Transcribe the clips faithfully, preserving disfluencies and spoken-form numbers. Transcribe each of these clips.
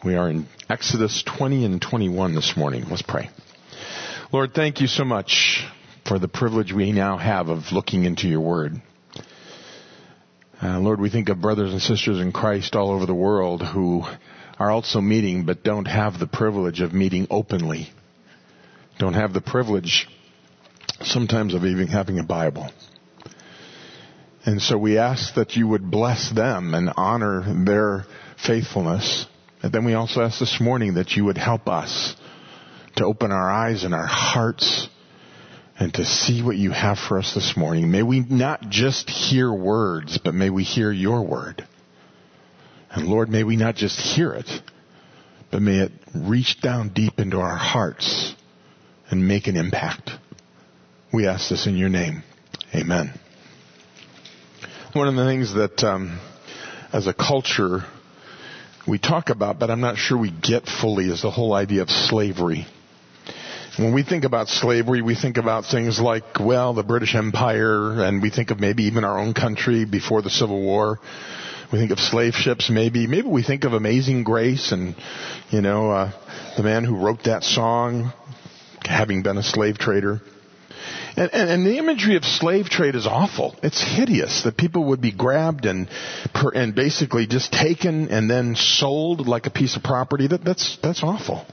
We are in Exodus twenty and twenty-one this morning. Let's pray. Lord, thank you so much for the privilege we now have of looking into your word. Uh, Lord, we think of brothers and sisters in Christ all over the world who are also meeting but don't have the privilege of meeting openly. Don't have the privilege sometimes of even having a Bible. And so we ask that you would bless them and honor their faithfulness. And then we also ask this morning that you would help us to open our eyes and our hearts and to see what you have for us this morning. May we not just hear words, but may we hear your word. And Lord, may we not just hear it, but may it reach down deep into our hearts and make an impact. We ask this in your name. Amen. One of the things that um, as a culture we talk about, but I'm not sure we get fully, is the whole idea of slavery. When we think about slavery, we think about things like, well, the British Empire, and we think of maybe even our own country before the Civil War. We think of slave ships, maybe. Maybe we think of Amazing Grace and, you know, uh, the man who wrote that song having been a slave trader. And, and, and the imagery of slave trade is awful. It's hideous that people would be grabbed and per, and basically just taken and then sold like a piece of property. That, that's that's awful.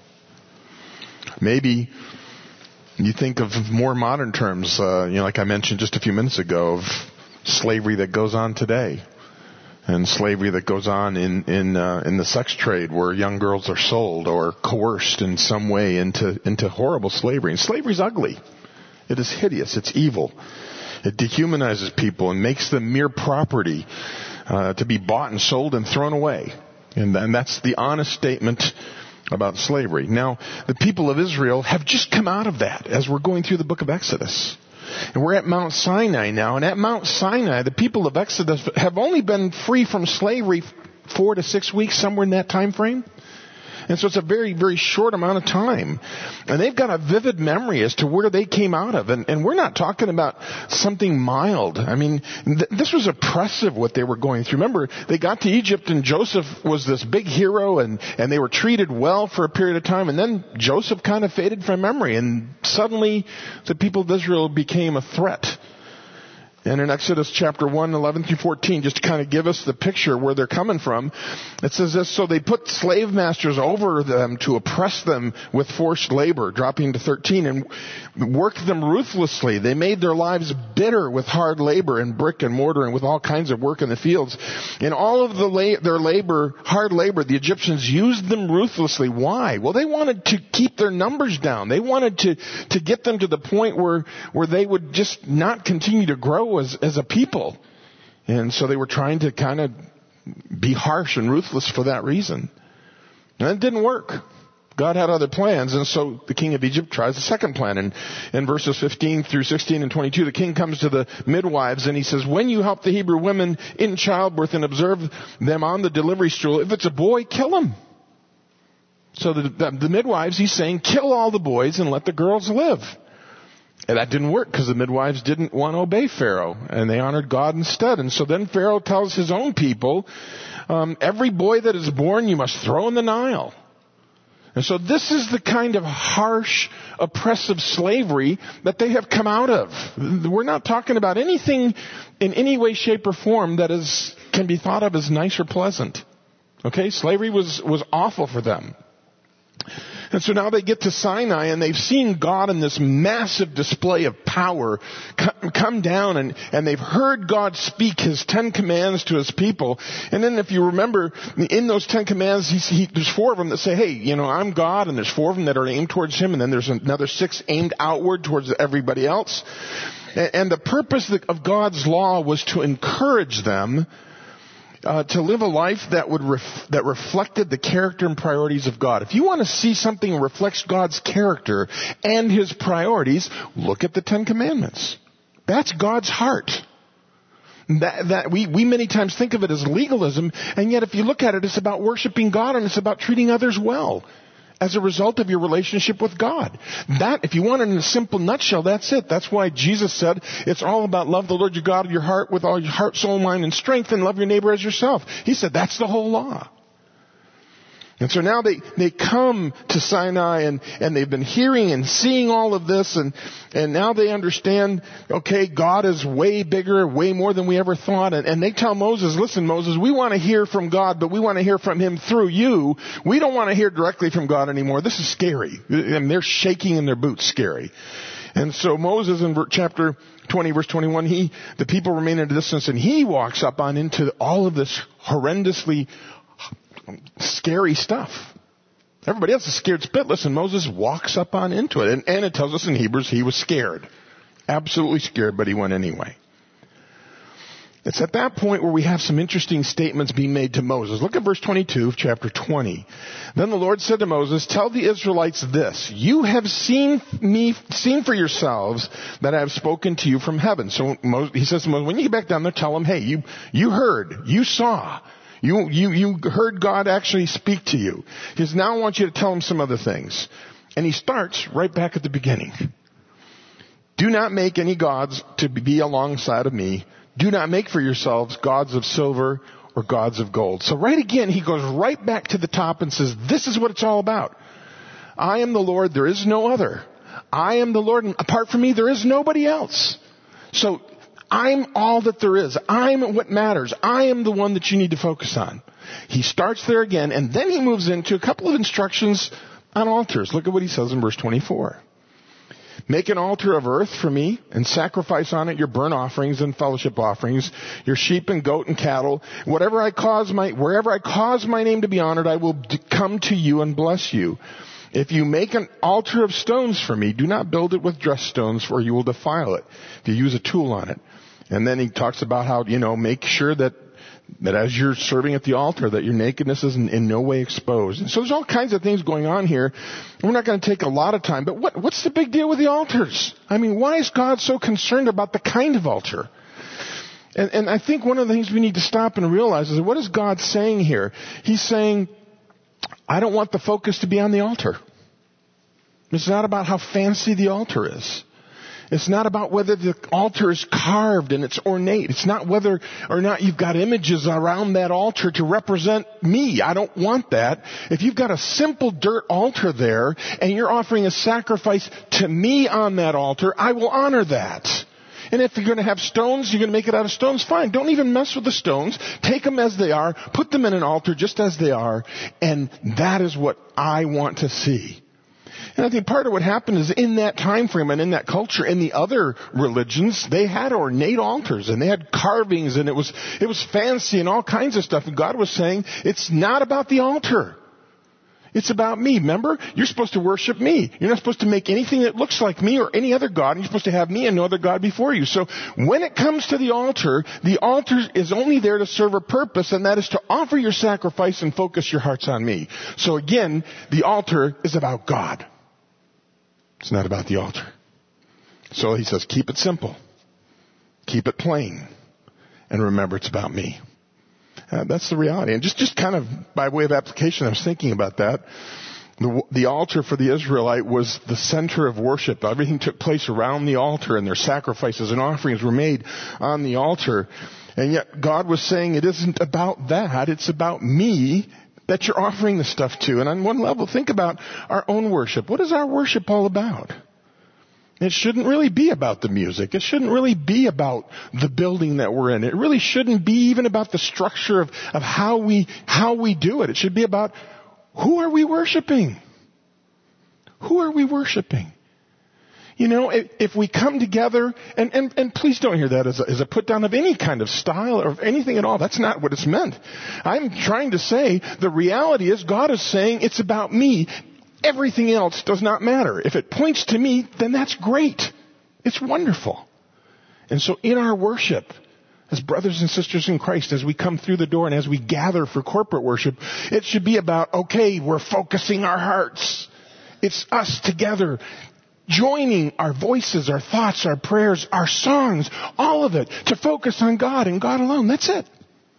Maybe you think of more modern terms, uh, you know, like I mentioned just a few minutes ago, of slavery that goes on today, and slavery that goes on in in uh, in the sex trade, where young girls are sold or coerced in some way into into horrible slavery. And slavery's ugly. It is hideous. It's evil. It dehumanizes people and makes them mere property uh, to be bought and sold and thrown away. And, and that's the honest statement about slavery. Now, the people of Israel have just come out of that as we're going through the book of Exodus. And we're at Mount Sinai now. And at Mount Sinai, the people of Exodus have only been free from slavery four to six weeks, somewhere in that time frame. And so it's a very, very short amount of time. And they've got a vivid memory as to where they came out of. And, and we're not talking about something mild. I mean, th- this was oppressive what they were going through. Remember, they got to Egypt and Joseph was this big hero and, and they were treated well for a period of time. And then Joseph kind of faded from memory. And suddenly the people of Israel became a threat. And in Exodus chapter one, eleven through fourteen, just to kind of give us the picture where they're coming from, it says this: so they put slave masters over them to oppress them with forced labor, dropping to thirteen, and worked them ruthlessly. They made their lives bitter with hard labor and brick and mortar and with all kinds of work in the fields. In all of the la- their labor, hard labor, the Egyptians used them ruthlessly. Why? Well, they wanted to keep their numbers down. They wanted to, to get them to the point where, where they would just not continue to grow As, as a people. And so they were trying to kind of be harsh and ruthless for that reason. And it didn't work. God had other plans, and so the king of Egypt tries a second plan. And in verses fifteen through sixteen and twenty-two, the king comes to the midwives and he says, when you help the Hebrew women in childbirth and observe them on the delivery stool, if it's a boy, kill him. So the, the, the midwives, he's saying, kill all the boys and let the girls live. And that didn't work because the midwives didn't want to obey Pharaoh, and they honored God instead. And so then Pharaoh tells his own people, um, every boy that is born you must throw in the Nile. And so this is the kind of harsh, oppressive slavery that they have come out of. We're not talking about anything in any way, shape, or form that is can be thought of as nice or pleasant. Okay, slavery was, was awful for them. And so now they get to Sinai and they've seen God in this massive display of power come down, and, and they've heard God speak his Ten Commands to his people. And then if you remember, in those Ten Commands, he, he, there's four of them that say, hey, you know, I'm God, and there's four of them that are aimed towards him, and then there's another six aimed outward towards everybody else. And, and the purpose of God's law was to encourage them Uh, to live a life that would ref- that reflected the character and priorities of God. If you want to see something that reflects God's character and his priorities, look at the Ten Commandments. That's God's heart. That, that we, we many times think of it as legalism, and yet if you look at it, it's about worshiping God and it's about treating others well as a result of your relationship with God. That, if you want it in a simple nutshell, that's it. That's why Jesus said it's all about love the Lord your God of your heart with all your heart, soul, mind, and strength, and love your neighbor as yourself. He said that's the whole law. And so now they, they come to Sinai and, and they've been hearing and seeing all of this and, and now they understand, okay, God is way bigger, way more than we ever thought. And, and they tell Moses, listen, Moses, we want to hear from God, but we want to hear from Him through you. We don't want to hear directly from God anymore. This is scary. And they're shaking in their boots, scary. And so Moses in chapter twenty, verse twenty-one, he, the people remain at a distance and he walks up on into all of this horrendously scary stuff. Everybody else is scared spitless, and Moses walks up on into it. And, and it tells us in Hebrews he was scared. Absolutely scared, but he went anyway. It's at that point where we have some interesting statements being made to Moses. Look at verse twenty-two of chapter twenty. Then the Lord said to Moses, tell the Israelites this, you have seen me, seen for yourselves that I have spoken to you from heaven. So Moses, he says to Moses, when you get back down there, tell them, hey, you, you heard, you saw. You, you, you heard God actually speak to you. He says, now I want you to tell him some other things. And he starts right back at the beginning. Do not make any gods to be alongside of me. Do not make for yourselves gods of silver or gods of gold. So right again, he goes right back to the top and says, this is what it's all about. I am the Lord, there is no other. I am the Lord, and apart from me, there is nobody else. So I'm all that there is. I'm what matters. I am the one that you need to focus on. He starts there again, and then he moves into a couple of instructions on altars. Look at what he says in verse twenty-four. Make an altar of earth for me, and sacrifice on it your burnt offerings and fellowship offerings, your sheep and goat and cattle. Whatever I cause my, wherever I cause my name to be honored, I will d- come to you and bless you. If you make an altar of stones for me, do not build it with dressed stones, for you will defile it if you use a tool on it. And then he talks about how, you know, make sure that, that as you're serving at the altar, that your nakedness is in, in no way exposed. And so there's all kinds of things going on here. We're not going to take a lot of time, but what, what's the big deal with the altars? I mean, why is God so concerned about the kind of altar? And, and I think one of the things we need to stop and realize is, what is God saying here? He's saying, I don't want the focus to be on the altar. It's not about how fancy the altar is. It's not about whether the altar is carved and it's ornate. It's not whether or not you've got images around that altar to represent me. I don't want that. If you've got a simple dirt altar there and you're offering a sacrifice to me on that altar, I will honor that. And if you're going to have stones, you're going to make it out of stones, fine. Don't even mess with the stones. Take them as they are. Put them in an altar just as they are. And that is what I want to see. And I think part of what happened is in that time frame and in that culture, in the other religions, they had ornate altars and they had carvings and it was, it was fancy and all kinds of stuff. And God was saying, it's not about the altar. It's about me. Remember? You're supposed to worship me. You're not supposed to make anything that looks like me or any other God. You're supposed to have me and no other God before you. So when it comes to the altar, the altar is only there to serve a purpose, and that is to offer your sacrifice and focus your hearts on me. So again, the altar is about God. It's not about the altar. So he says, keep it simple. Keep it plain. And remember, it's about me. Uh, that's the reality. And just, just kind of by way of application, I was thinking about that. The, the altar for the Israelite was the center of worship. Everything took place around the altar, and their sacrifices and offerings were made on the altar. And yet God was saying, it isn't about that. It's about me that you're offering the stuff to. And on one level, think about our own worship. What is our worship all about? It shouldn't really be about the music. It shouldn't really be about the building that we're in. It really shouldn't be even about the structure of, of how we, how we do it. It should be about, who are we worshiping? Who are we worshiping? You know, if, if we come together, and, and, and please don't hear that as a, as a put down of any kind of style or anything at all. That's not what it's meant. I'm trying to say the reality is God is saying it's about me. Everything else does not matter. If it points to me, then that's great. It's wonderful. And so in our worship, as brothers and sisters in Christ, as we come through the door and as we gather for corporate worship, it should be about, okay, we're focusing our hearts. It's us together, joining our voices, our thoughts, our prayers, our songs, all of it, to focus on God and God alone. That's it.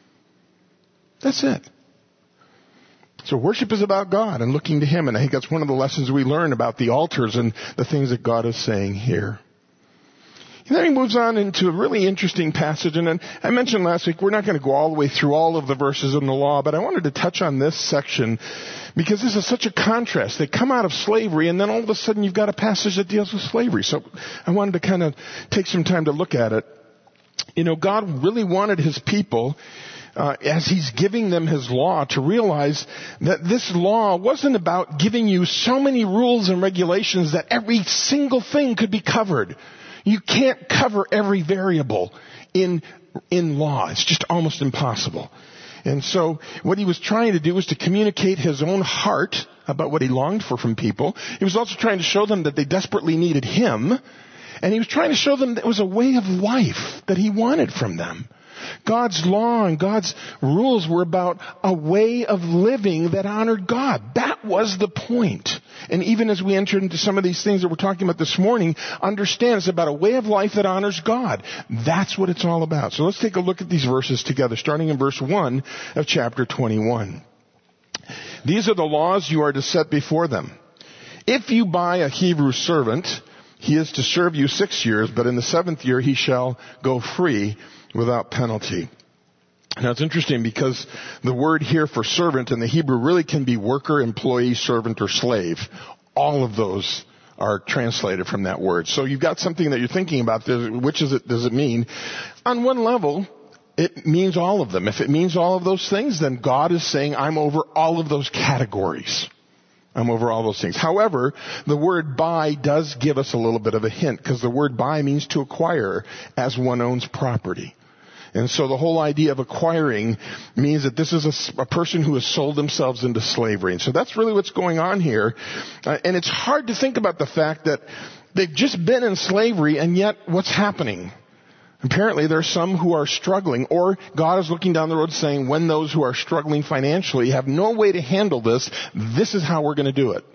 That's it. So worship is about God and looking to Him. And I think that's one of the lessons we learn about the altars and the things that God is saying here. And then he moves on into a really interesting passage. And then I mentioned last week, we're not going to go all the way through all of the verses in the law, but I wanted to touch on this section because this is such a contrast. They come out of slavery, and then all of a sudden you've got a passage that deals with slavery. So I wanted to kind of take some time to look at it. You know, God really wanted his people, uh, as he's giving them his law, to realize that this law wasn't about giving you so many rules and regulations that every single thing could be covered. You can't cover every variable in in law. It's just almost impossible. And so what he was trying to do was to communicate his own heart about what he longed for from people. He was also trying to show them that they desperately needed him. And he was trying to show them that it was a way of life that he wanted from them. God's law and God's rules were about a way of living that honored God. That was the point. And even as we enter into some of these things that we're talking about this morning, understand it's about a way of life that honors God. That's what it's all about. So let's take a look at these verses together, starting in verse one of chapter twenty-one. These are the laws you are to set before them. If you buy a Hebrew servant, he is to serve you six years, but in the seventh year he shall go free without penalty. Now it's interesting because the word here for servant in the Hebrew really can be worker, employee, servant, or slave. All of those are translated from that word. So you've got something that you're thinking about. Which is it, does it mean? On one level, it means all of them. If it means all of those things, then God is saying, I'm over all of those categories. I'm over all those things. However, the word buy does give us a little bit of a hint, because the word buy means to acquire as one owns property. And so the whole idea of acquiring means that this is a, a person who has sold themselves into slavery. And so that's really what's going on here. Uh, and it's hard to think about the fact that they've just been in slavery, and yet what's happening? Apparently there's some who are struggling, or God is looking down the road saying, when those who are struggling financially have no way to handle this, this is how we're going to do it.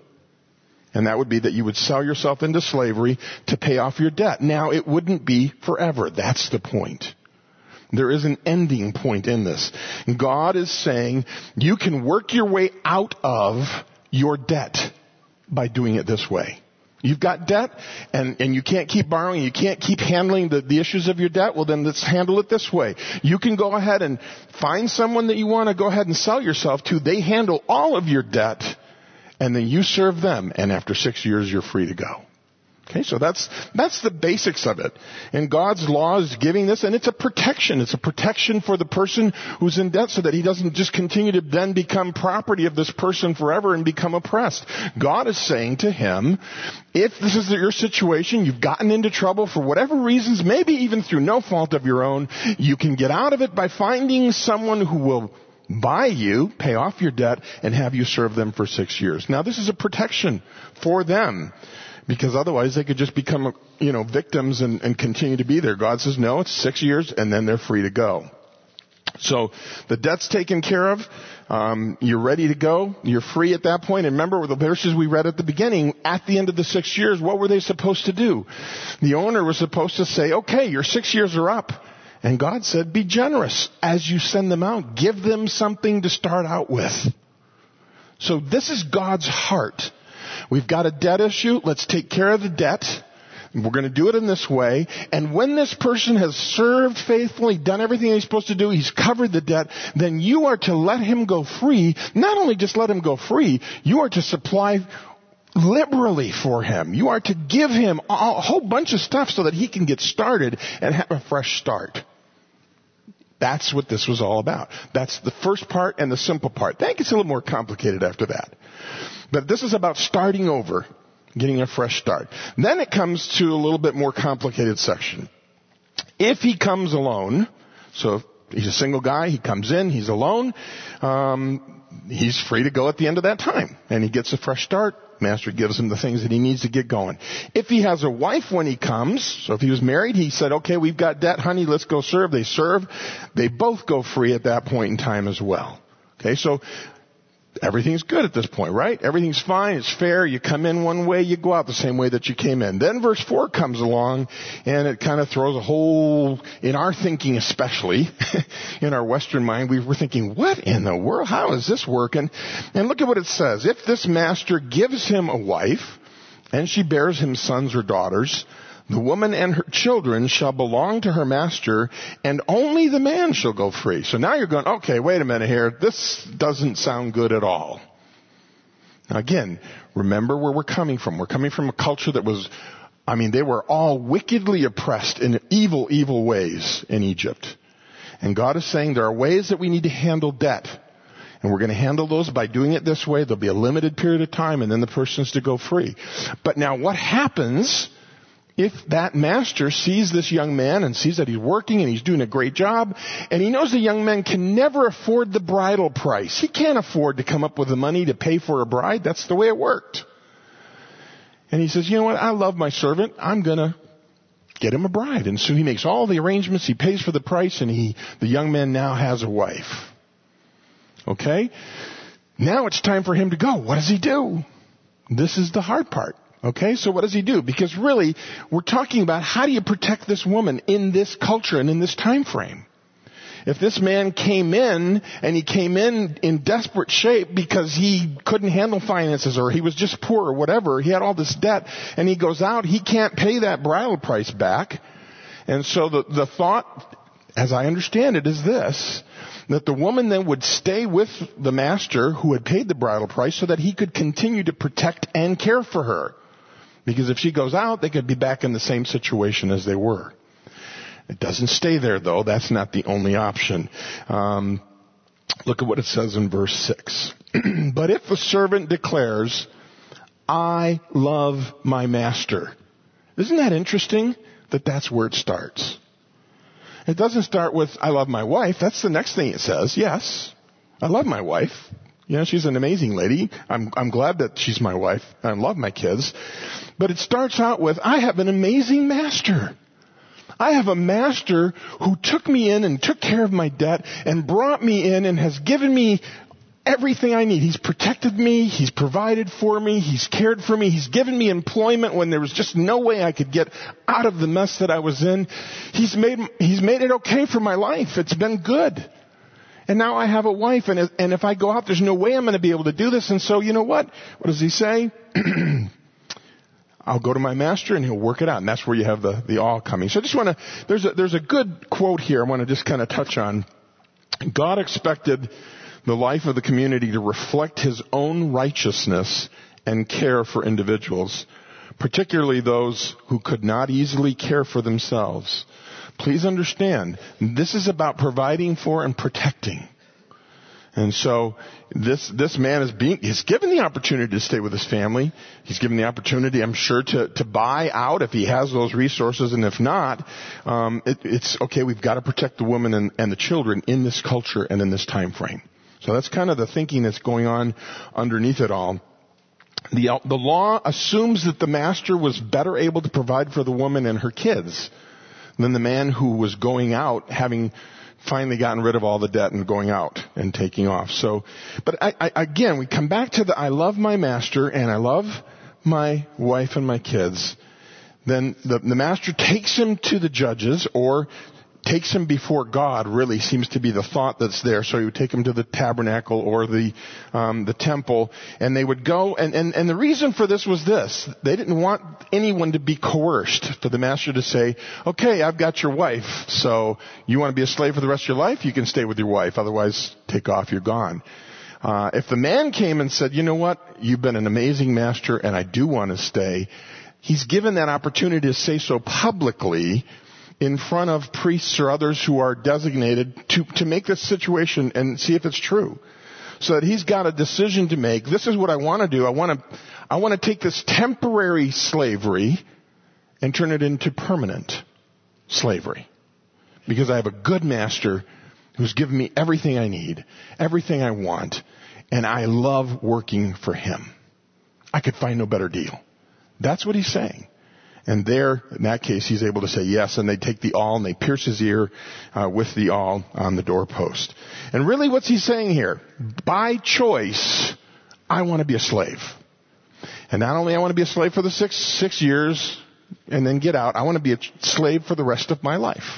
And that would be that you would sell yourself into slavery to pay off your debt. Now, it wouldn't be forever. That's the point. There is an ending point in this. God is saying you can work your way out of your debt by doing it this way. You've got debt, and, and you can't keep borrowing, you can't keep handling the, the issues of your debt, well then let's handle it this way. You can go ahead and find someone that you want to go ahead and sell yourself to. They handle all of your debt, and then you serve them, and after six years you're free to go. Okay, so that's, that's the basics of it. And God's law is giving this, and it's a protection. It's a protection for the person who's in debt so that he doesn't just continue to then become property of this person forever and become oppressed. God is saying to him, if this is your situation, you've gotten into trouble for whatever reasons, maybe even through no fault of your own, you can get out of it by finding someone who will buy you, pay off your debt, and have you serve them for six years. Now, this is a protection for them, because otherwise they could just become, you know, victims and, and continue to be there. God says, no, it's six years, and then they're free to go. So the debt's taken care of. Um, you're ready to go. You're free at that point. And remember the verses we read at the beginning. At the end of the six years, what were they supposed to do? The owner was supposed to say, okay, your six years are up. And God said, be generous as you send them out. Give them something to start out with. So this is God's heart. We've got a debt issue. Let's take care of the debt. We're going to do it in this way. And when this person has served faithfully, done everything he's supposed to do, he's covered the debt, then you are to let him go free. Not only just let him go free, you are to supply liberally for him. You are to give him a whole bunch of stuff so that he can get started and have a fresh start. That's what this was all about. That's the first part and the simple part. That gets a little more complicated after that. But this is about starting over, getting a fresh start. Then it comes to a little bit more complicated section. If he comes alone, so if he's a single guy, he comes in, he's alone, um, he's free to go at the end of that time. And he gets a fresh start. Master gives him the things that he needs to get going. If he has a wife when he comes, so if he was married, he said, okay, we've got debt, honey, let's go serve. They serve. They both go free at that point in time as well. Okay, so everything's good at this point, right? Everything's fine. It's fair. You come in one way, you go out the same way that you came in. Then verse four comes along, and it kind of throws a whole, in our thinking especially, in our Western mind, we were thinking, what in the world? How is this working? And look at what it says. If this master gives him a wife, and she bears him sons or daughters, The woman and her children shall belong to her master, and only the man shall go free. So now you're going, okay, wait a minute here. This doesn't sound good at all. Now again, remember where we're coming from. We're coming from a culture that was, I mean, they were all wickedly oppressed in evil, evil ways in Egypt. And God is saying there are ways that we need to handle debt. And we're going to handle those by doing it this way. There'll be a limited period of time, and then the person's to go free. But now what happens if that master sees this young man and sees that he's working and he's doing a great job, and he knows the young man can never afford the bridal price? He can't afford to come up with the money to pay for a bride. That's the way it worked. And he says, you know what? I love my servant. I'm going to get him a bride. And so he makes all the arrangements. He pays for the price, and he, the young man now has a wife. Okay? Now it's time for him to go. What does he do? This is the hard part. Okay, so what does he do? Because really, we're talking about how do you protect this woman in this culture and in this time frame. If this man came in, and he came in in desperate shape because he couldn't handle finances, or he was just poor, or whatever, he had all this debt, and he goes out, he can't pay that bridal price back. And so the, the thought, as I understand it, is this, that the woman then would stay with the master who had paid the bridal price so that he could continue to protect and care for her. Because if she goes out, they could be back in the same situation as they were. It doesn't stay there, though. That's not the only option. Um, look at what it says in verse six. But if the servant declares, I love my master. Isn't that interesting that that's where it starts? It doesn't start with, I love my wife. That's the next thing it says. Yes, I love my wife. You know, she's an amazing lady. I'm, I'm glad that she's my wife. I love my kids. But it starts out with, I have an amazing master. I have a master who took me in and took care of my debt and brought me in and has given me everything I need. He's protected me. He's provided for me. He's cared for me. He's given me employment when there was just no way I could get out of the mess that I was in. He's made, he's made it okay for my life. It's been good. And now I have a wife, and if, and if I go out, there's no way I'm going to be able to do this. And so, you know what? What does he say? I'll go to my master, and he'll work it out. And that's where you have the, the all coming. So I just want to, there's a, there's a good quote here I want to just kind of touch on. God expected the life of the community to reflect his own righteousness and care for individuals, particularly those who could not easily care for themselves. Please understand, this is about providing for and protecting. And so this this man is being he's given the opportunity to stay with his family. He's given the opportunity, I'm sure, to, to buy out if he has those resources. And if not, um, it, it's okay, we've got to protect the woman and, and the children in this culture and in this time frame. So that's kind of the thinking that's going on underneath it all. The, the law assumes that the master was better able to provide for the woman and her kids than the man who was going out, having finally gotten rid of all the debt and going out and taking off. So, but I, I, again, we come back to the I love my master and I love my wife and my kids. Then the, the master takes him to the judges, or takes him before God, really seems to be the thought that's there. So he would take him to the tabernacle or the um, the temple, and they would go. And, and, and the reason for this was this. They didn't want anyone to be coerced, for the master to say, okay, I've got your wife, so you want to be a slave for the rest of your life? You can stay with your wife. Otherwise, take off, you're gone. Uh, if the man came and said, you know what, you've been an amazing master, and I do want to stay, he's given that opportunity to say so publicly in front of priests or others who are designated to, to make this situation and see if it's true. So that he's got a decision to make. This is what I want to do. I want to, I want to take this temporary slavery and turn it into permanent slavery. Because I have a good master who's given me everything I need, everything I want, and I love working for him. I could find no better deal. That's what he's saying. And there, in that case, he's able to say yes, and they take the awl and they pierce his ear uh, with the awl on the doorpost. And really what's he saying here? By choice, I want to be a slave. And not only I want to be a slave for the six, six years and then get out, I want to be a slave for the rest of my life.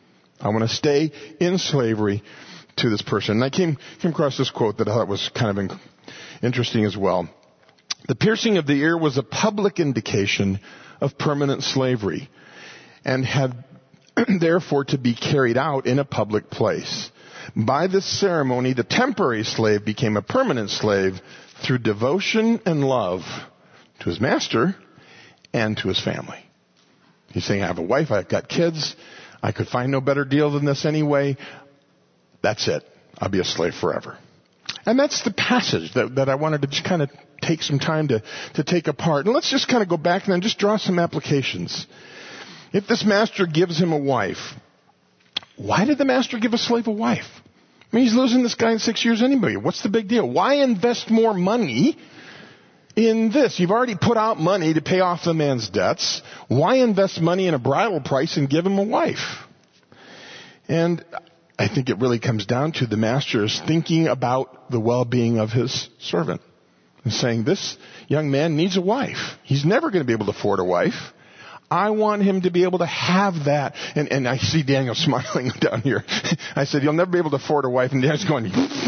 I want to stay in slavery to this person. And I came, came across this quote that I thought was kind of in, interesting as well. The piercing of the ear was a public indication of permanent slavery and had therefore to be carried out in a public place. By this ceremony, the temporary slave became a permanent slave through devotion and love to his master and to his family. He's saying, I have a wife, I've got kids, I could find no better deal than this anyway. That's it. I'll be a slave forever. And that's the passage that, that I wanted to just kind of take some time to, to take apart. And let's just kind of go back and then just draw some applications. If this master gives him a wife, why did the master give a slave a wife? I mean, he's losing this guy in six years anyway. What's the big deal? Why invest more money in this? You've already put out money to pay off the man's debts. Why invest money in a bridal price and give him a wife? And I think it really comes down to the master is thinking about the well-being of his servant and saying, this young man needs a wife. He's never going to be able to afford a wife. I want him to be able to have that. And, and I see Daniel smiling down here. I said, you'll never be able to afford a wife. And Daniel's going,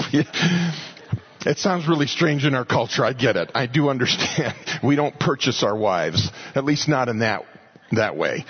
it sounds really strange in our culture. I get it. I do understand. We don't purchase our wives, at least not in that that way.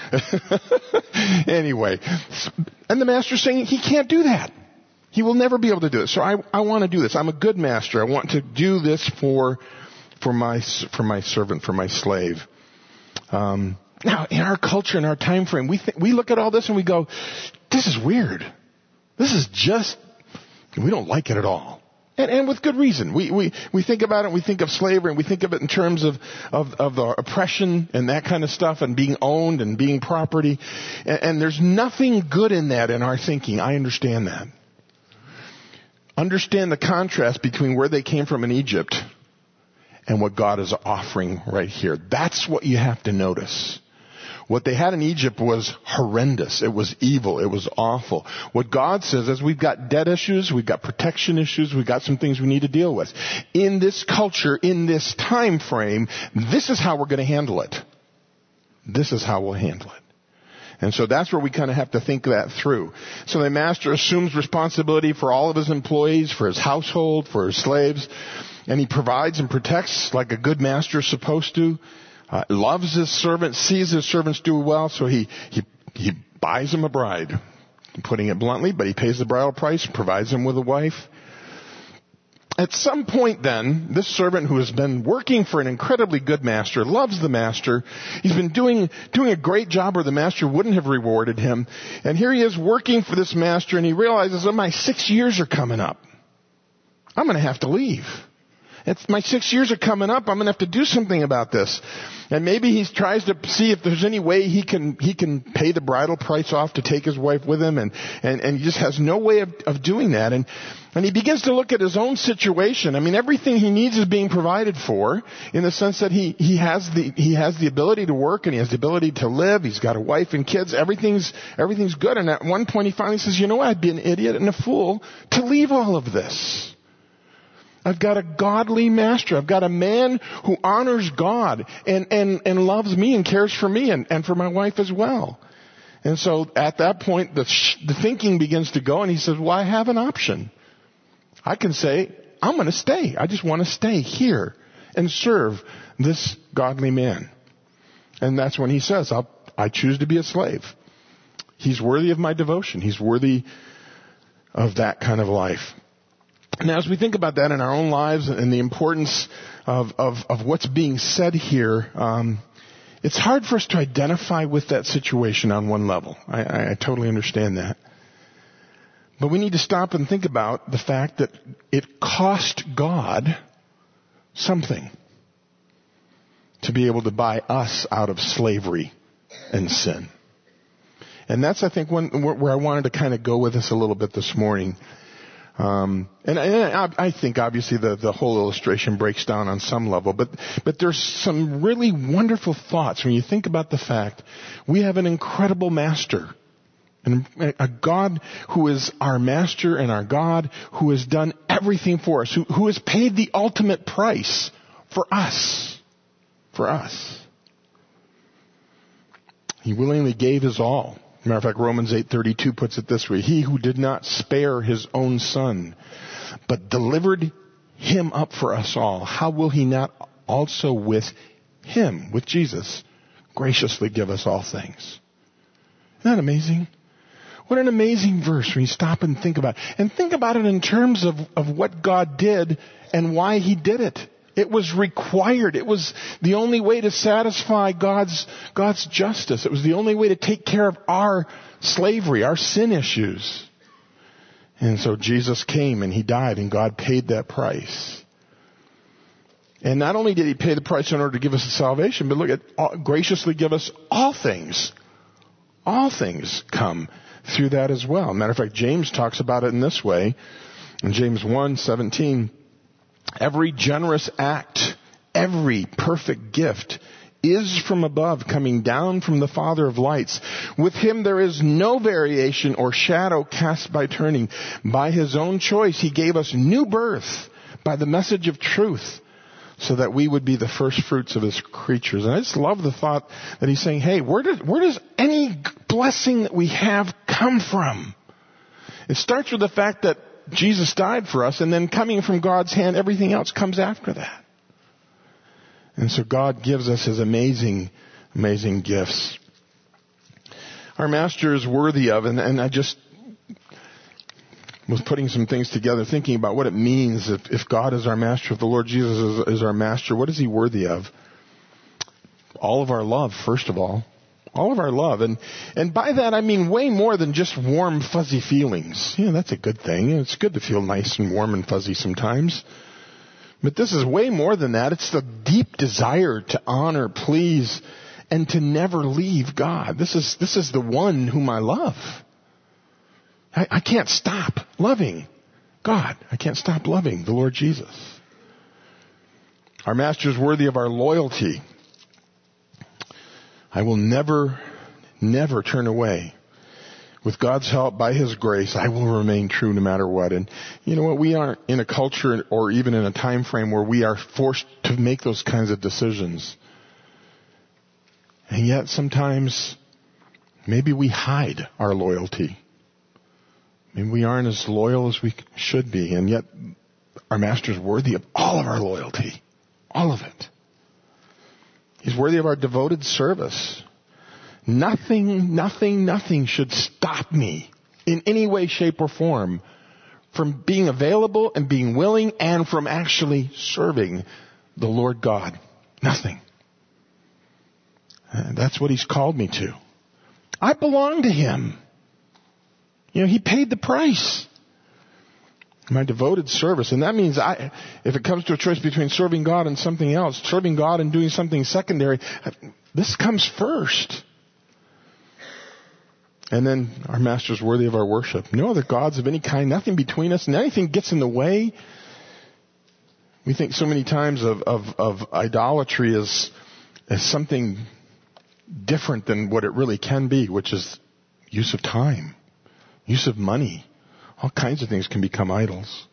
Anyway, and the master's saying he can't do that. He will never be able to do it. So I, I want to do this. I'm a good master. I want to do this for for my for my servant, for my slave. Um, now, in our culture, in our time frame, we th- we look at all this and we go, "This is weird. This is just we don't like it at all." And, and with good reason. We, we, we think about it, we think of slavery, and we think of it in terms of, of, of the oppression and that kind of stuff and being owned and being property. And, and there's nothing good in that in our thinking. I understand that. Understand the contrast between where they came from in Egypt and what God is offering right here. That's what you have to notice. What they had in Egypt was horrendous. It was evil. It was awful. What God says is we've got debt issues, we've got protection issues, we've got some things we need to deal with. In this culture, in this time frame, this is how we're going to handle it. This is how we'll handle it. And so that's where we kind of have to think that through. So the master assumes responsibility for all of his employees, for his household, for his slaves, and he provides and protects like a good master is supposed to. Uh, loves his servants, sees his servants do well, so he, he, he buys him a bride. I'm putting it bluntly, but he pays the bridal price, provides him with a wife. At some point then, this servant who has been working for an incredibly good master, loves the master, he's been doing, doing a great job or the master wouldn't have rewarded him. And here he is working for this master and he realizes, oh, my six years are coming up. I'm going to have to leave. It's, my six years are coming up. I'm going to have to do something about this. And maybe he tries to see if there's any way he can he can pay the bridal price off to take his wife with him. And, and, and he just has no way of, of doing that. And, and he begins to look at his own situation. I mean, everything he needs is being provided for in the sense that he, he has the he has the ability to work and he has the ability to live. He's got a wife and kids. Everything's everything's good. And at one point he finally says, you know what? I'd be an idiot and a fool to leave all of this. I've got a godly master. I've got a man who honors God and, and, and loves me and cares for me and, and for my wife as well. And so at that point, the, the thinking begins to go and he says, well, I have an option. I can say, I'm going to stay. I just want to stay here and serve this godly man. And that's when he says, I'll, I choose to be a slave. He's worthy of my devotion. He's worthy of that kind of life. Now, as we think about that in our own lives and the importance of, of, of what's being said here, um, it's hard for us to identify with that situation on one level. I, I, I totally understand that. But we need to stop and think about the fact that it cost God something to be able to buy us out of slavery and sin. And that's, I think, one, where I wanted to kind of go with this a little bit this morning. Um, and, and I, I think obviously the, the whole illustration breaks down on some level, but, but there's some really wonderful thoughts when you think about the fact we have an incredible master, and a God who is our master and our God who has done everything for us, who, who has paid the ultimate price for us, for us. He willingly gave his all. Matter of fact, Romans eight thirty-two puts it this way. He who did not spare his own son, but delivered him up for us all, how will he not also with him, with Jesus, graciously give us all things. Isn't that amazing? What an amazing verse when you stop and think about it. And think about it in terms of, of what God did and why he did it. It was required. It was the only way to satisfy God's, God's justice. It was the only way to take care of our slavery, our sin issues. And so Jesus came and he died and God paid that price. And not only did he pay the price in order to give us salvation, but look at, all, graciously give us all things. All things come through that as well. Matter of fact, James talks about it in this way. In James one seventeen, every generous act, every perfect gift is from above, coming down from the Father of lights. With him there is no variation or shadow cast by turning. By his own choice he gave us new birth by the message of truth, so that we would be the first fruits of his creatures. And I just love the thought that he's saying, hey, where does, where does any blessing that we have come from? It starts with the fact that Jesus died for us, and then coming from God's hand, everything else comes after that. And so God gives us his amazing, amazing gifts. Our Master is worthy of, and, and I just was putting some things together, thinking about what it means if, if God is our Master, if the Lord Jesus is, is our Master, what is he worthy of? All of our love, first of all. All of our love. And and by that I mean way more than just warm, fuzzy feelings. Yeah, that's a good thing. It's good to feel nice and warm and fuzzy sometimes. But this is way more than that. It's the deep desire to honor, please, and to never leave God. This is this is the one whom I love. I, I can't stop loving God. I can't stop loving the Lord Jesus. Our Master is worthy of our loyalty. I will never, never turn away. With God's help, by his grace, I will remain true no matter what. And you know what? We aren't in a culture or even in a time frame where we are forced to make those kinds of decisions. And yet sometimes maybe we hide our loyalty. Maybe we aren't as loyal as we should be. And yet our Master is worthy of all of our loyalty. All of it. He's worthy of our devoted service. Nothing, nothing, nothing should stop me in any way, shape, or form from being available and being willing and from actually serving the Lord God. Nothing. And that's what he's called me to. I belong to him. You know, he paid the price. My devoted service. And that means I, if it comes to a choice between serving God and something else, serving God and doing something secondary, this comes first. And then our Master's worthy of our worship. No other gods of any kind, nothing between us, and anything gets in the way. We think so many times of, of, of idolatry as, as something different than what it really can be, which is use of time, use of money. All kinds of things can become idols.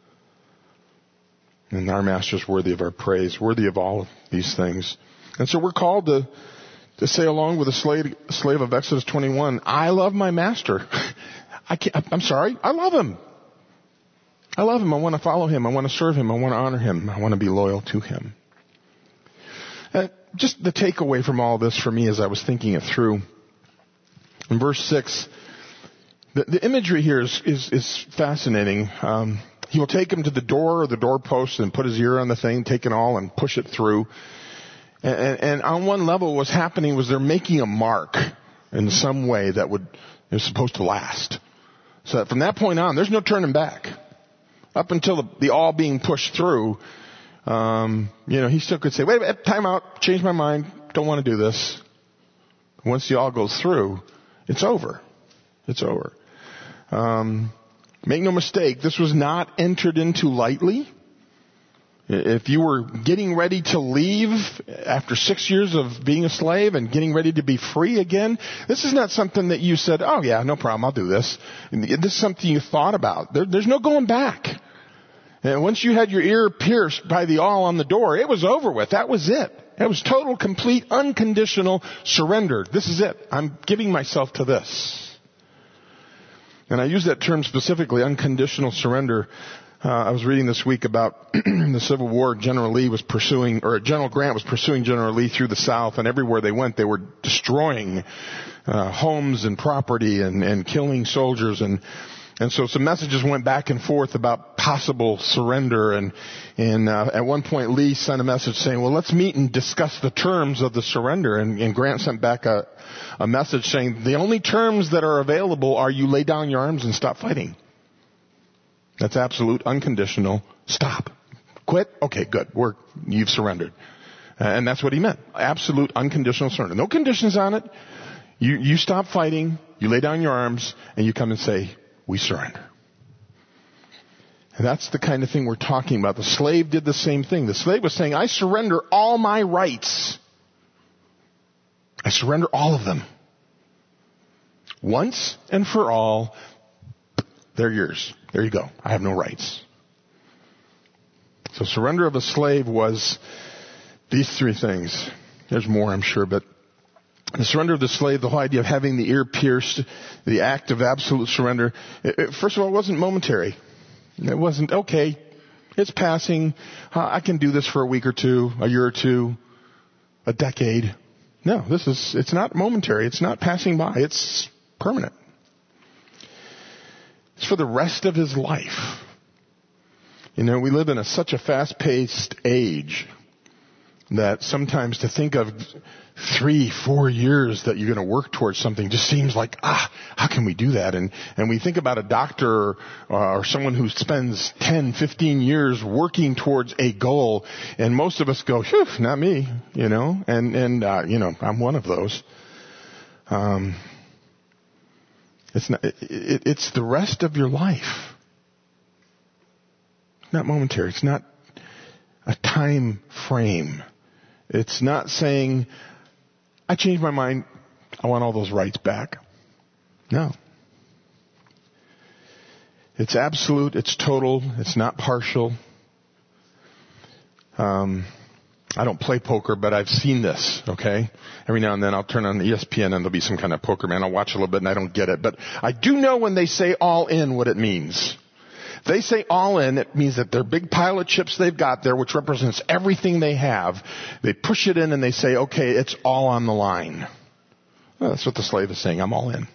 And our Master's worthy of our praise, worthy of all of these things. And so we're called to, to say along with the slave, slave of Exodus twenty-one, I love my Master. I can't, I'm sorry, I love him. I love him. I want to follow him. I want to serve him. I want to honor him. I want to be loyal to him. Uh, just the takeaway from all this for me as I was thinking it through. In verse six, The, the imagery here is, is, is fascinating. Um, he will take him to the door or the doorpost and put his ear on the thing, take it all and push it through. And, and, and on one level what's happening was they're making a mark in some way that would is supposed to last. So that from that point on, there's no turning back. Up until the, the all being pushed through, um, you know, he still could say, wait, wait, time out, change my mind, don't want to do this. Once the all goes through, it's over. It's over. Um, make no mistake, this was not entered into lightly. If you were getting ready to leave after six years of being a slave and getting ready to be free again, this is not something that you said, oh yeah, no problem, I'll do this. This is something you thought about. There, there's no going back. And once you had your ear pierced by the awl on the door, it was over with. That was it. It was total, complete, unconditional surrender. This is it. I'm giving myself to this. And I use that term specifically, unconditional surrender, Uh, I was reading this week about the Civil War. General Lee was pursuing, or General Grant was pursuing General Lee through the South, and everywhere they went, they were destroying uh, homes and property and, and killing soldiers. And and so some messages went back and forth about possible surrender. And and uh, at one point, Lee sent a message saying, "Well, let's meet and discuss the terms of the surrender." And, and Grant sent back a, a message saying, "The only terms that are available are you lay down your arms and stop fighting." That's absolute, unconditional, stop. Quit? Okay, good. We're, you've surrendered. And that's what he meant. Absolute, unconditional surrender. No conditions on it. You, you stop fighting, you lay down your arms, and you come and say, we surrender. And that's the kind of thing we're talking about. The slave did the same thing. The slave was saying, I surrender all my rights. I surrender all of them. Once and for all, they're yours. There you go. I have no rights. So surrender of a slave was these three things. There's more, I'm sure, but the surrender of the slave, the whole idea of having the ear pierced, the act of absolute surrender, it, it, first of all, it wasn't momentary. It wasn't, okay, it's passing. Uh, I can do this for a week or two, a year or two, a decade. No, this is, it's not momentary. It's not passing by. It's permanent. It's for the rest of his life. You know, we live in a, such a fast-paced age that sometimes to think of three, four years that you're going to work towards something just seems like, ah, how can we do that? And and we think about a doctor or, or someone who spends ten, fifteen years working towards a goal, and most of us go, phew, not me, you know, and, and uh, you know, I'm one of those. Um, it's not, it, it, it's the rest of your life. It's not momentary. It's not a time frame. It's not saying, I changed my mind, I want all those rights back. No. It's absolute, it's total, it's not partial. Um, I don't play poker, but I've seen this, okay? Every now and then I'll turn on the E S P N and there'll be some kind of poker man. I'll watch a little bit and I don't get it. But I do know when they say all in what it means. They say all in, it means that their big pile of chips they've got there, which represents everything they have, they push it in and they say, okay, it's all on the line. Well, that's what the slave is saying. I'm all in.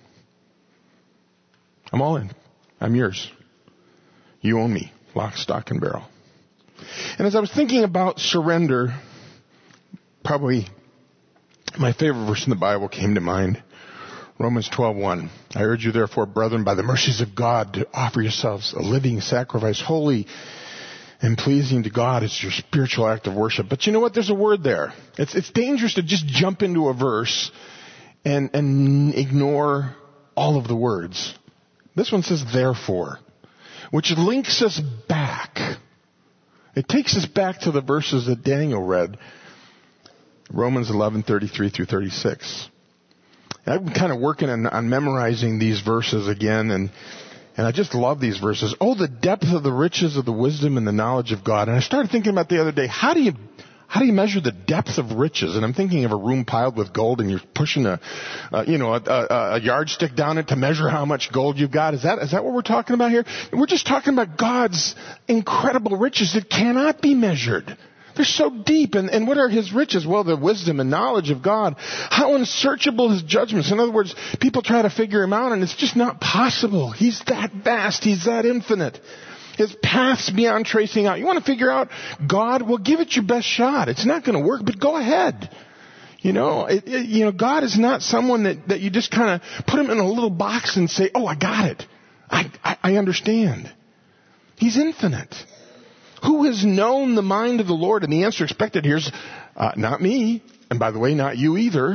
I'm all in. I'm yours. You own me. Lock, stock, and barrel. And as I was thinking about surrender, probably my favorite verse in the Bible came to mind. Romans twelve one. I urge you therefore, brethren, by the mercies of God, to offer yourselves a living sacrifice, holy and pleasing to God. It's your spiritual act of worship. But you know what? There's a word there. It's, it's dangerous to just jump into a verse and, and ignore all of the words. This one says therefore, which links us back. It takes us back to the verses that Daniel read. Romans eleven thirty-three through thirty-six. I've been kind of working on, on memorizing these verses again, and and I just love these verses. Oh, the depth of the riches of the wisdom and the knowledge of God. And I started thinking about the other day, how do you how do you measure the depth of riches? And I'm thinking of a room piled with gold, and you're pushing a uh, you know a, a, a yardstick down it to measure how much gold you've got. Is that is that what we're talking about here? We're just talking about God's incredible riches that cannot be measured. They're so deep. And, and what are his riches? Well, the wisdom and knowledge of God. How unsearchable his judgments. In other words, people try to figure him out and it's just not possible. He's that vast. He's that infinite. His paths beyond tracing out. You want to figure out God? Well, give it your best shot. It's not going to work, but go ahead. You know, it, it, you know, God is not someone that, that you just kind of put him in a little box and say, oh, I got it. I, I, I understand. He's infinite. Who has known the mind of the Lord? And the answer expected here is, uh, not me. And by the way, not you either.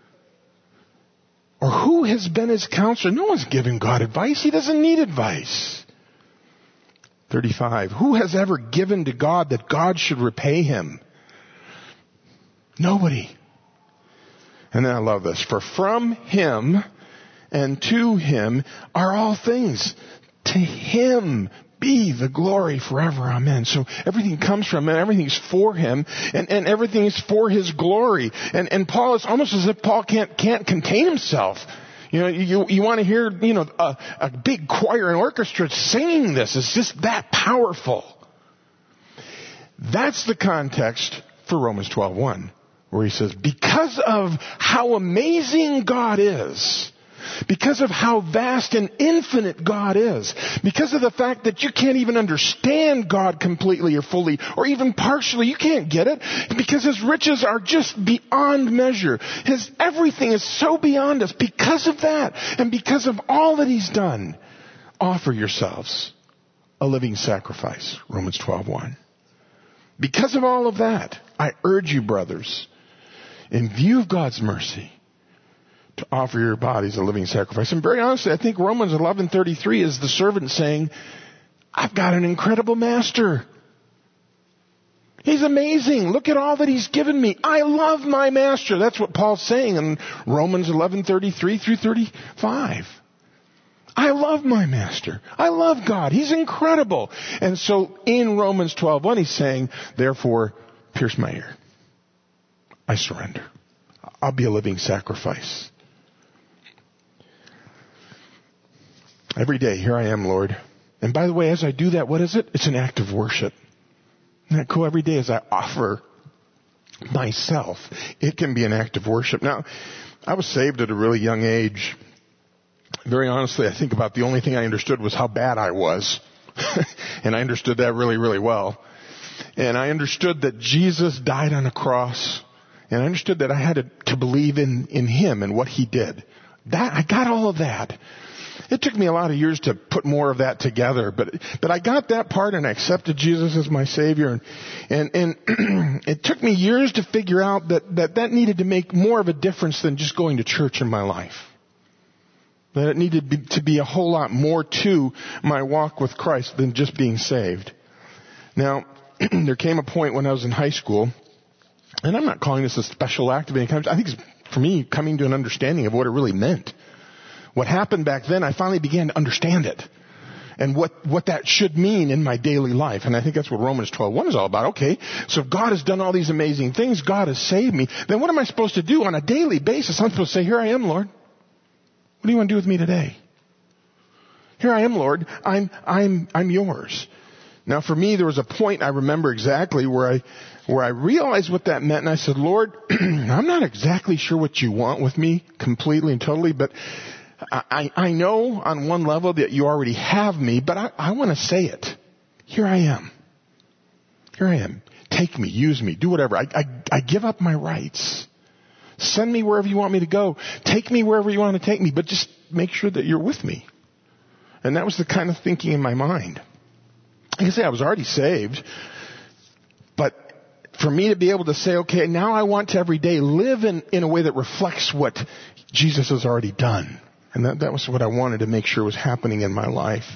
Or who has been his counselor? No one's given God advice. He doesn't need advice. thirty-five. Who has ever given to God that God should repay him? Nobody. And then I love this. For from him and to him are all things. To him be the glory forever. Amen. So everything comes from him, everything's for him, and, and everything is for his glory. And, and Paul, is almost as if Paul can't, can't contain himself. You know, you, you want to hear, you know, a, a big choir and orchestra singing this. It's just that powerful. That's the context for Romans twelve one, where he says, because of how amazing God is, because of how vast and infinite God is, because of the fact that you can't even understand God completely or fully or even partially, you can't get it, because his riches are just beyond measure. His everything is so beyond us. Because of that, and because of all that he's done, offer yourselves a living sacrifice, Romans twelve one. Because of all of that, I urge you, brothers, in view of God's mercy, to offer your bodies a living sacrifice. And very honestly, I think Romans eleven thirty-three is the servant saying, I've got an incredible master. He's amazing. Look at all that he's given me. I love my master. That's what Paul's saying in Romans eleven thirty-three through thirty-five. I love my master. I love God. He's incredible. And so in Romans twelve one, he's saying, therefore, pierce my ear. I surrender. I'll be a living sacrifice. Every day, here I am, Lord. And by the way, as I do that, what is it? It's an act of worship. Isn't that cool? Every day as I offer myself, it can be an act of worship. Now, I was saved at a really young age. Very honestly, I think about the only thing I understood was how bad I was. And I understood that really, really well. And I understood that Jesus died on a cross. And I understood that I had to, to believe in, in him and what he did. That, I got all of that. It took me a lot of years to put more of that together, but but I got that part and I accepted Jesus as my Savior, and and, and it took me years to figure out that, that that needed to make more of a difference than just going to church in my life. That it needed be, to be a whole lot more to my walk with Christ than just being saved. Now, there came a point when I was in high school, and I'm not calling this a special act of any kind. I think it's, for me, coming to an understanding of what it really meant. What happened back then, I finally began to understand it. And what, what that should mean in my daily life. And I think that's what Romans twelve one is all about. Okay, so if God has done all these amazing things, God has saved me, then what am I supposed to do on a daily basis? I'm supposed to say, here I am, Lord. What do you want to do with me today? Here I am, Lord. I'm, I'm, I'm yours. Now for me, there was a point I remember exactly where I, where I realized what that meant. And I said, Lord, I'm not exactly sure what you want with me completely and totally, but I, I know on one level that you already have me, but I, I want to say it. Here I am. Here I am. Take me, use me, do whatever. I, I, I give up my rights. Send me wherever you want me to go. Take me wherever you want to take me, but just make sure that you're with me. And that was the kind of thinking in my mind. Like I say, I was already saved, but for me to be able to say, okay, now I want to every day live in, in a way that reflects what Jesus has already done. And that, that was what I wanted to make sure was happening in my life.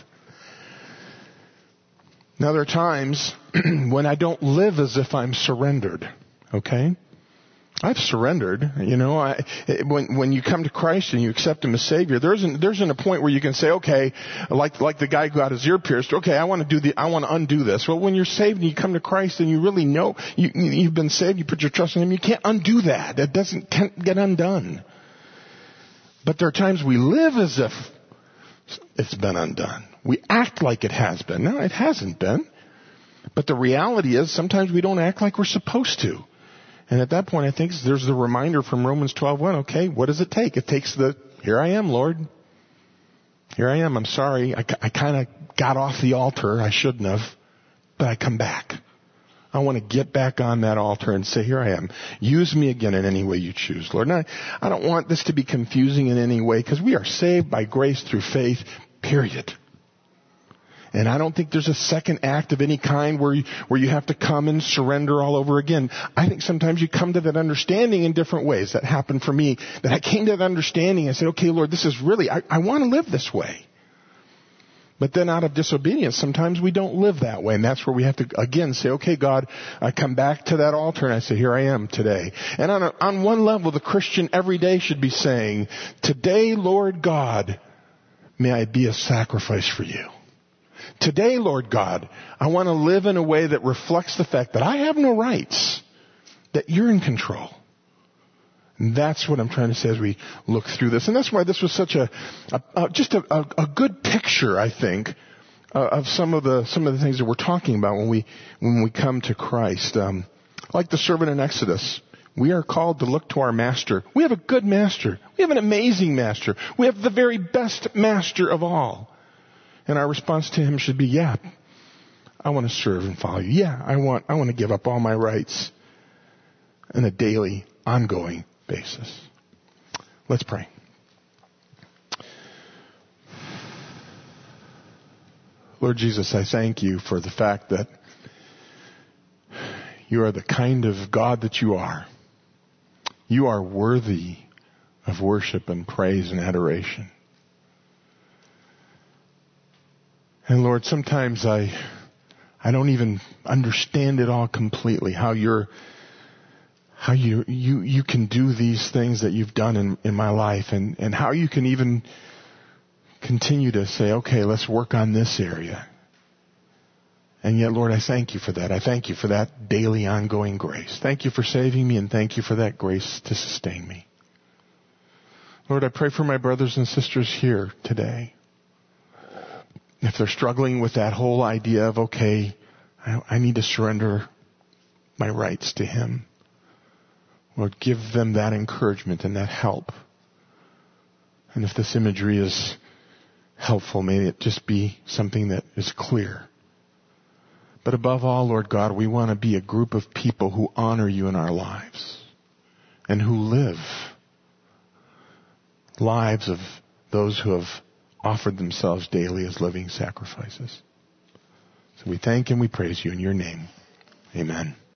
Now there are times when I don't live as if I'm surrendered. Okay? I've surrendered. You know, I, when when you come to Christ and you accept Him as Savior, there isn't there isn't a point where you can say, okay, like like the guy who got his ear pierced. Okay, I want to do the I want to undo this. Well, when you're saved and you come to Christ and you really know you you've been saved, you put your trust in Him. You can't undo that. That doesn't can't get undone. But there are times we live as if it's been undone. We act like it has been. No, it hasn't been. But the reality is sometimes we don't act like we're supposed to. And at that point, I think there's the reminder from Romans twelve one. Okay, what does it take? It takes the, here I am, Lord. Here I am. I'm sorry. I, I kind of got off the altar. I shouldn't have. But I come back. I want to get back on that altar and say, here I am. Use me again in any way you choose, Lord. And I, I don't want this to be confusing in any way, because we are saved by grace through faith, period. And I don't think there's a second act of any kind where you, where you have to come and surrender all over again. I think sometimes you come to that understanding in different ways. That happened for me. That I came to that understanding. I said, okay, Lord, this is really, I, I want to live this way. But then out of disobedience, sometimes we don't live that way. And that's where we have to, again, say, okay, God, I come back to that altar and I say, here I am today. And on, a, on one level, the Christian every day should be saying, today, Lord God, may I be a sacrifice for you. Today, Lord God, I want to live in a way that reflects the fact that I have no rights, that you're in control. And that's what I'm trying to say as we look through this. And that's why this was such a, a, a just a, a, a good picture, I think, uh, of some of the some of the things that we're talking about when we when we come to Christ. Um, like the servant in Exodus, we are called to look to our master. We have a good master. We have an amazing master. We have the very best master of all. And our response to him should be, yeah, I want to serve and follow you. Yeah, I want I want to give up all my rights on a daily, ongoing basis. Let's pray. Lord Jesus, I thank you for the fact that you are the kind of God that you are. You are worthy of worship and praise and adoration. And Lord, sometimes I I don't even understand it all completely, how you're how you you you can do these things that you've done in, in my life, and, and how you can even continue to say, okay, let's work on this area. And yet, Lord, I thank you for that. I thank you for that daily ongoing grace. Thank you for saving me, and thank you for that grace to sustain me. Lord, I pray for my brothers and sisters here today. If they're struggling with that whole idea of, okay, I, I need to surrender my rights to Him, Lord, give them that encouragement and that help. And if this imagery is helpful, may it just be something that is clear. But above all, Lord God, we want to be a group of people who honor you in our lives and who live lives of those who have offered themselves daily as living sacrifices. So we thank and we praise you in your name. Amen.